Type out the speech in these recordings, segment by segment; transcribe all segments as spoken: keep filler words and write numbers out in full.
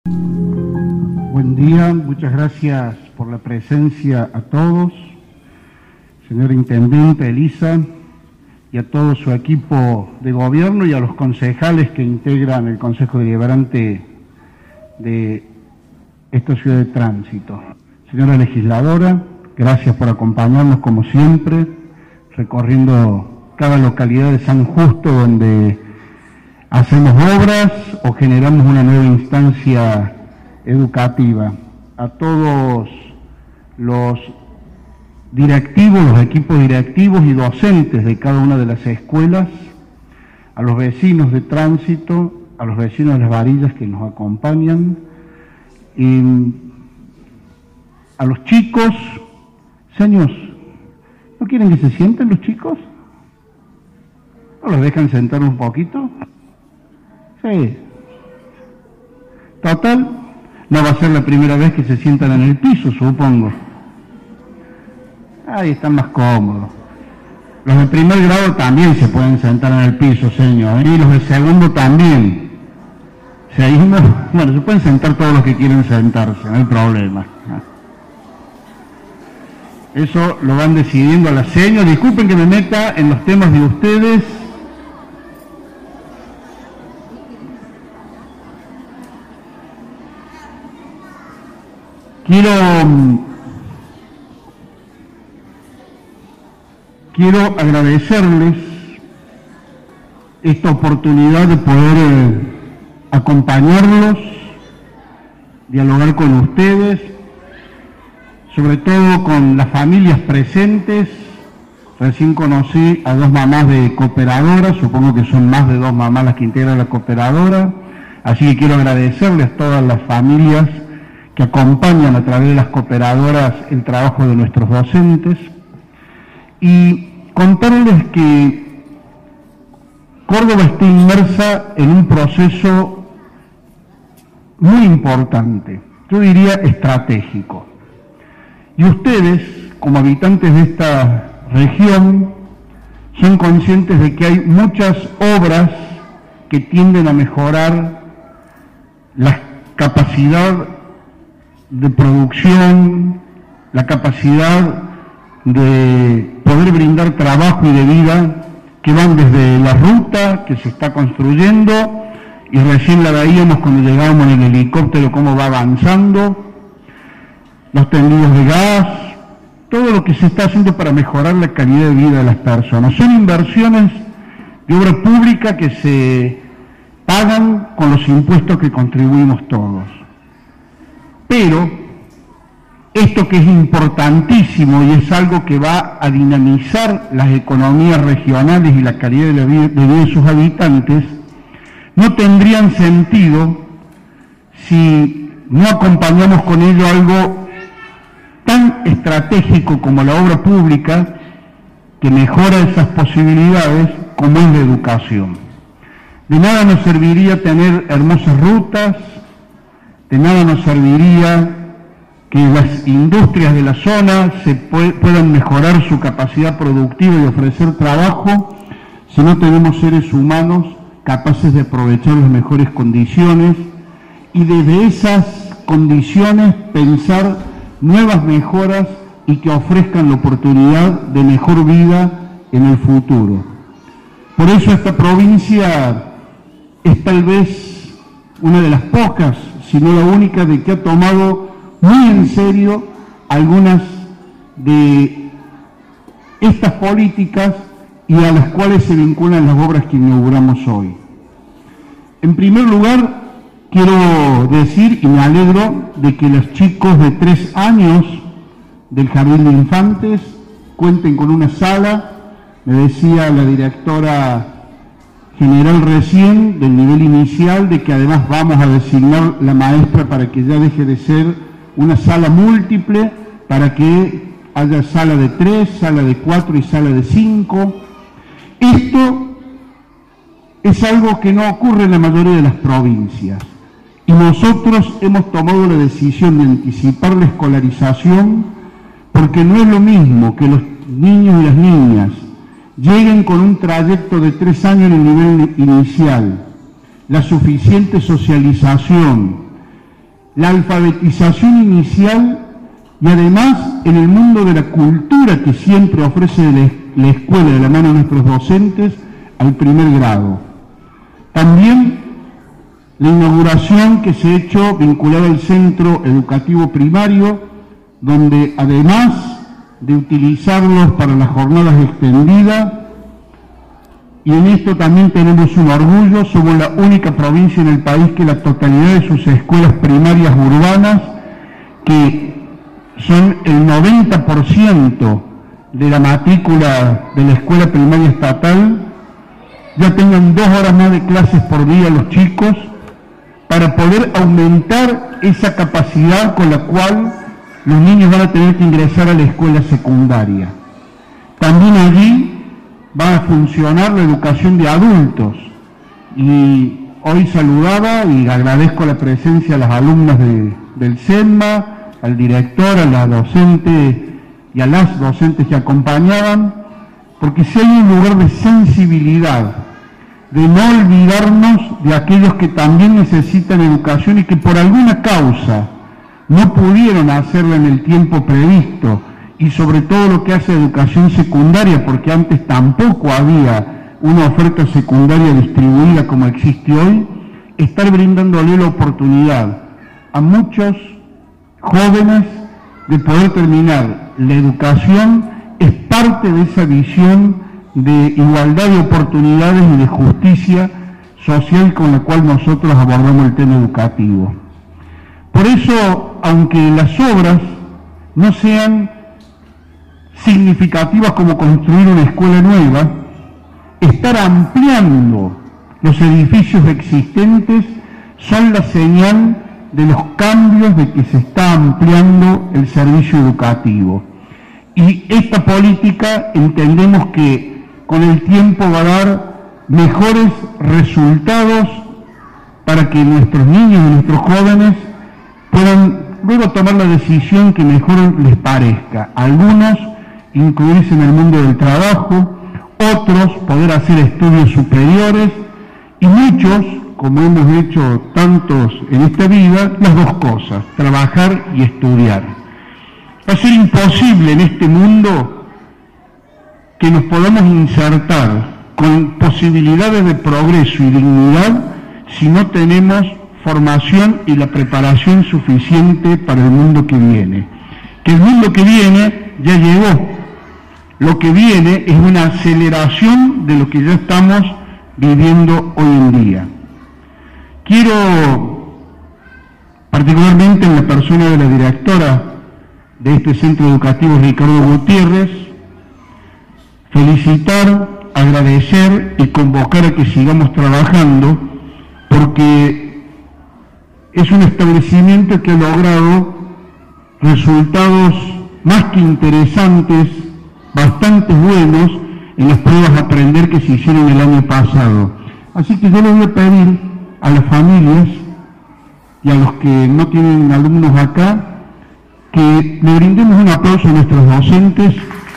Buen día, muchas gracias por la presencia a todos, señor Intendente Elisa, y a todo su equipo de gobierno y a los concejales que integran el Consejo Deliberante de esta ciudad de tránsito. Señora legisladora, gracias por acompañarnos como siempre, recorriendo cada localidad de San Justo donde hacemos obras o generamos una nueva instancia educativa. A todos los directivos, los equipos directivos y docentes de cada una de las escuelas, a los vecinos de tránsito, a los vecinos de las varillas que nos acompañan, y a los chicos. Señores, ¿no quieren que se sienten los chicos? ¿No los dejan sentar un poquito? Sí. Total, no va a ser la primera vez que se sientan en el piso, supongo. Ahí están más cómodos. Los de primer grado también se pueden sentar en el piso, señor, y los de segundo también. Seguimos, bueno, se pueden sentar todos los que quieren sentarse, no hay problema. Eso lo van decidiendo a la señora. Disculpen que me meta en los temas de ustedes. Quiero, quiero agradecerles esta oportunidad de poder eh, acompañarlos, dialogar con ustedes, sobre todo con las familias presentes. Recién conocí a dos mamás de cooperadoras, supongo que son más de dos mamás las que integran la cooperadora, así que quiero agradecerles a todas las familias que acompañan a través de las cooperadoras el trabajo de nuestros docentes, y contarles que Córdoba está inmersa en un proceso muy importante, yo diría estratégico. Y ustedes, como habitantes de esta región, son conscientes de que hay muchas obras que tienden a mejorar la capacidad de producción, la capacidad de poder brindar trabajo y de vida, que van desde la ruta que se está construyendo, y recién la veíamos cuando llegábamos en el helicóptero cómo va avanzando, los tendidos de gas, todo lo que se está haciendo para mejorar la calidad de vida de las personas. Son inversiones de obra pública que se pagan con los impuestos que contribuimos todos. Pero esto que es importantísimo y es algo que va a dinamizar las economías regionales y la calidad de la vida de, vida de sus habitantes, no tendrían sentido si no acompañamos con ello algo tan estratégico como la obra pública, que mejora esas posibilidades, como es la educación. De nada nos serviría tener hermosas rutas, de nada nos serviría que las industrias de la zona se puedan mejorar su capacidad productiva y ofrecer trabajo, si no tenemos seres humanos capaces de aprovechar las mejores condiciones y desde esas condiciones pensar nuevas mejoras y que ofrezcan la oportunidad de mejor vida en el futuro. Por eso esta provincia es tal vez una de las pocas, si no la única, de que ha tomado muy en serio algunas de estas políticas y a las cuales se vinculan las obras que inauguramos hoy. En primer lugar, quiero decir, y me alegro, de que los chicos de tres años del Jardín de Infantes cuenten con una sala. Me decía la directora general recién del nivel inicial de que además vamos a designar la maestra para que ya deje de ser una sala múltiple, para que haya sala de tres, sala de cuatro y sala de cinco. Esto es algo que no ocurre en la mayoría de las provincias. Y nosotros hemos tomado la decisión de anticipar la escolarización, porque no es lo mismo que los niños y las niñas lleguen con un trayecto de tres años en el nivel inicial, la suficiente socialización la alfabetización inicial y además en el mundo de la cultura que siempre ofrece la escuela de la mano de nuestros docentes al primer grado. También la inauguración que se ha hecho vinculada al centro educativo primario, donde además de utilizarlos para las jornadas extendidas, y en esto también tenemos un orgullo, somos la única provincia en el país que la totalidad de sus escuelas primarias urbanas, que son el noventa por ciento de la matrícula de la escuela primaria estatal, ya tengan dos horas más de clases por día los chicos, para poder aumentar esa capacidad con la cual los niños van a tener que ingresar a la escuela secundaria. También allí va a funcionar la educación de adultos, y hoy saludaba y agradezco la presencia a las alumnas de, del SENMA, al director, a la docente y a las docentes que acompañaban, porque si hay un lugar de sensibilidad, de no olvidarnos de aquellos que también necesitan educación y que por alguna causa no pudieron hacerla en el tiempo previsto, y sobre todo lo que hace educación secundaria, porque antes tampoco había una oferta secundaria distribuida como existe hoy, estar brindándole la oportunidad a muchos jóvenes de poder terminar la educación es parte de esa visión de igualdad de oportunidades y de justicia social con la cual nosotros abordamos el tema educativo. Por eso, aunque las obras no sean significativas como construir una escuela nueva, estar ampliando los edificios existentes son la señal de los cambios de que se está ampliando el servicio educativo. Y esta política entendemos que con el tiempo va a dar mejores resultados para que nuestros niños y nuestros jóvenes puedan luego tomar la decisión que mejor les parezca. Algunos incluirse en el mundo del trabajo, otros poder hacer estudios superiores, y muchos, como hemos hecho tantos en esta vida, las dos cosas, trabajar y estudiar. Va a ser imposible en este mundo que nos podamos insertar con posibilidades de progreso y dignidad si no tenemos formación y la preparación suficiente para el mundo que viene. Que el mundo que viene ya llegó. Lo que viene es una aceleración de lo que ya estamos viviendo hoy en día. Quiero, particularmente en la persona de la directora de este centro educativo, Ricardo Gutiérrez, felicitar, agradecer y convocar a que sigamos trabajando, porque es un establecimiento que ha logrado resultados más que interesantes, bastante buenos en las pruebas a aprender que se hicieron el año pasado. Así que yo les voy a pedir a las familias y a los que no tienen alumnos acá que le brindemos un aplauso a nuestros docentes.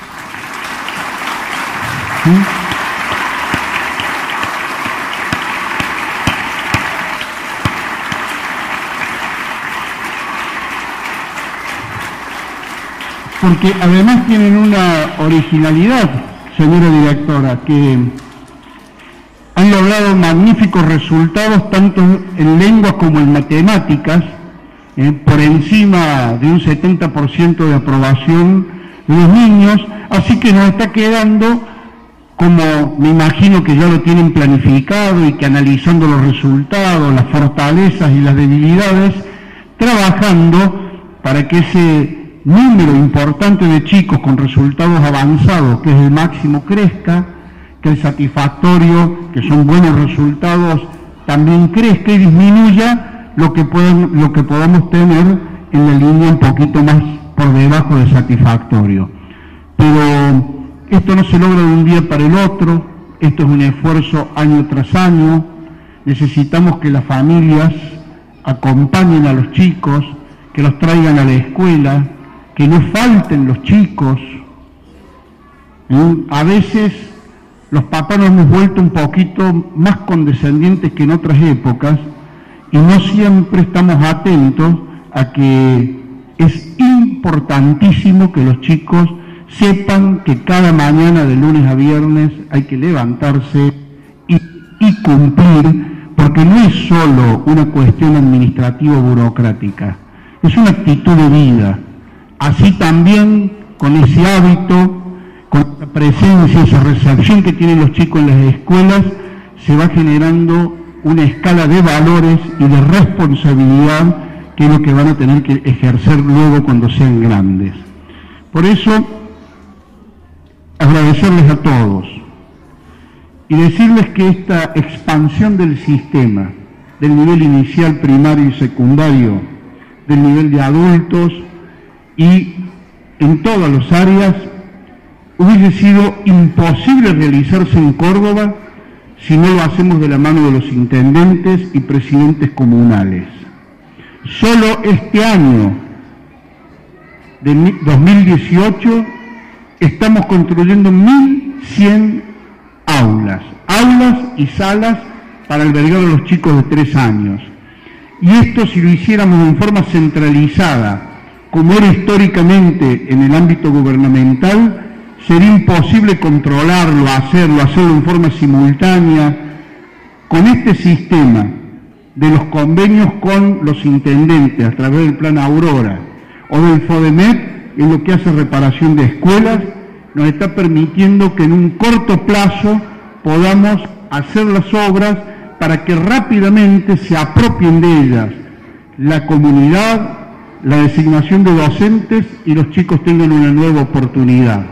¿Sí? Porque además tienen una originalidad, señora directora, que han logrado magníficos resultados tanto en lenguas como en matemáticas, eh, por encima de un setenta por ciento de aprobación de los niños, así que nos está quedando, como me imagino que ya lo tienen planificado y que analizando los resultados, las fortalezas y las debilidades, trabajando para que ese número importante de chicos con resultados avanzados, que es el máximo, crezca, que el satisfactorio, que son buenos resultados, también crezca y disminuya lo que, pueden, lo que podamos tener en la línea un poquito más por debajo de satisfactorio. Pero esto no se logra de un día para el otro, esto es un esfuerzo año tras año, necesitamos que las familias acompañen a los chicos, que los traigan a la escuela, que no falten los chicos. ¿Eh? A veces los papás nos hemos vuelto un poquito más condescendientes que en otras épocas y no siempre estamos atentos a que es importantísimo que los chicos sepan que cada mañana de lunes a viernes hay que levantarse y, y cumplir, porque no es solo una cuestión administrativa o burocrática, es una actitud de vida. Así también con ese hábito, con la presencia, esa recepción que tienen los chicos en las escuelas, se va generando una escala de valores y de responsabilidad que es lo que van a tener que ejercer luego cuando sean grandes. Por eso, agradecerles a todos y decirles que esta expansión del sistema, del nivel inicial, primario y secundario, del nivel de adultos y en todas las áreas, hubiese sido imposible realizarse en Córdoba si no lo hacemos de la mano de los intendentes y presidentes comunales. Solo este año de dos mil dieciocho estamos construyendo mil cien aulas, aulas y salas para albergar a los chicos de tres años. Y esto, si lo hiciéramos en forma centralizada, como era históricamente en el ámbito gubernamental, sería imposible controlarlo, hacerlo, hacerlo en forma simultánea. Con este sistema de los convenios con los intendentes a través del Plan Aurora o del FODEMET, en lo que hace reparación de escuelas, nos está permitiendo que en un corto plazo podamos hacer las obras para que rápidamente se apropien de ellas la comunidad, la designación de docentes y los chicos tengan una nueva oportunidad.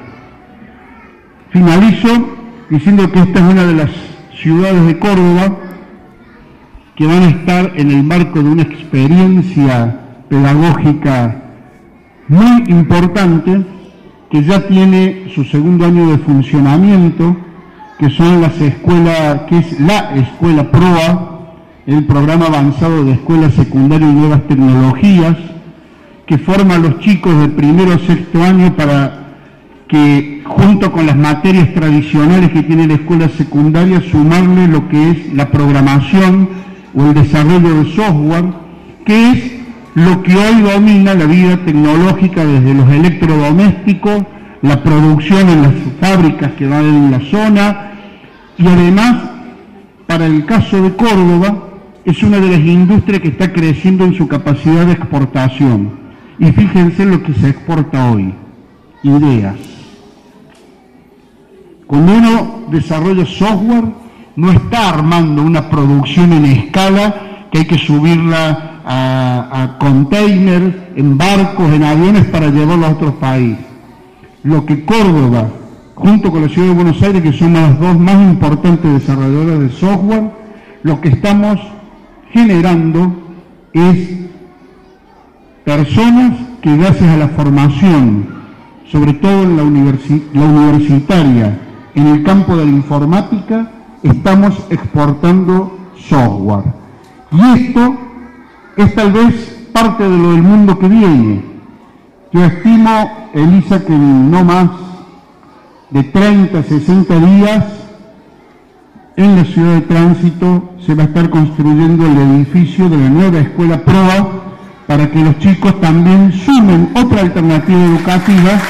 Finalizo diciendo que esta es una de las ciudades de Córdoba que van a estar en el marco de una experiencia pedagógica muy importante que ya tiene su segundo año de funcionamiento, que son las escuelas, que es la Escuela PROA, el Programa Avanzado de Escuela Secundaria y Nuevas Tecnologías, que forma a los chicos de primero a sexto año para que, junto con las materias tradicionales que tiene la escuela secundaria, sumarle lo que es la programación o el desarrollo de software, que es lo que hoy domina la vida tecnológica, desde los electrodomésticos, la producción en las fábricas que van en la zona, y además, para el caso de Córdoba, es una de las industrias que está creciendo en su capacidad de exportación. Y fíjense lo que se exporta hoy: ideas. Cuando uno desarrolla software, no está armando una producción en escala que hay que subirla a, a containers, en barcos, en aviones para llevarlo a otros países. Lo que Córdoba, junto con la Ciudad de Buenos Aires, que son las dos más importantes desarrolladoras de software, lo que estamos generando es personas que, gracias a la formación, sobre todo en la, universi la universitaria, en el campo de la informática, estamos exportando software. Y esto es tal vez parte de lo del mundo que viene. Yo estimo, Elisa, que en no más de treinta, sesenta días, en la ciudad de Tránsito se va a estar construyendo el edificio de la nueva Escuela PROA, para que los chicos también sumen otra alternativa educativa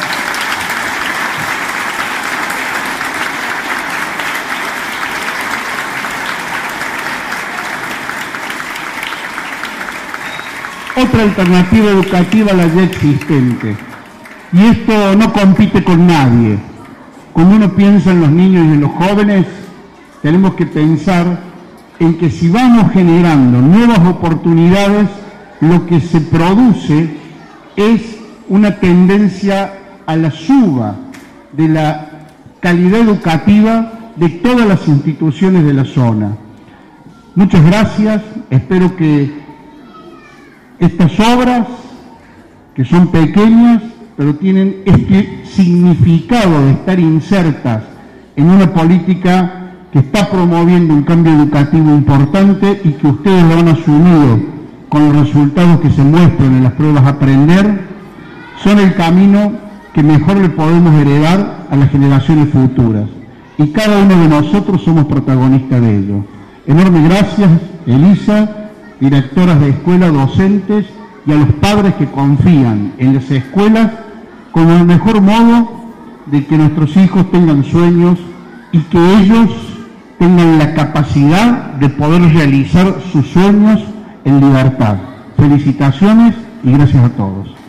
otra alternativa educativa a la ya existente. Y esto no compite con nadie. Cuando uno piensa en los niños y en los jóvenes, tenemos que pensar en que si vamos generando nuevas oportunidades, lo que se produce es una tendencia a la suba de la calidad educativa de todas las instituciones de la zona. Muchas gracias, espero que estas obras, que son pequeñas, pero tienen este significado de estar insertas en una política que está promoviendo un cambio educativo importante y que ustedes lo han asumido con los resultados que se muestran en las pruebas Aprender, son el camino que mejor le podemos heredar a las generaciones futuras. Y cada uno de nosotros somos protagonistas de ello. Enorme gracias, Elisa, directoras de escuela, docentes y a los padres que confían en las escuelas como el mejor modo de que nuestros hijos tengan sueños y que ellos tengan la capacidad de poder realizar sus sueños en libertad. Felicitaciones y gracias a todos.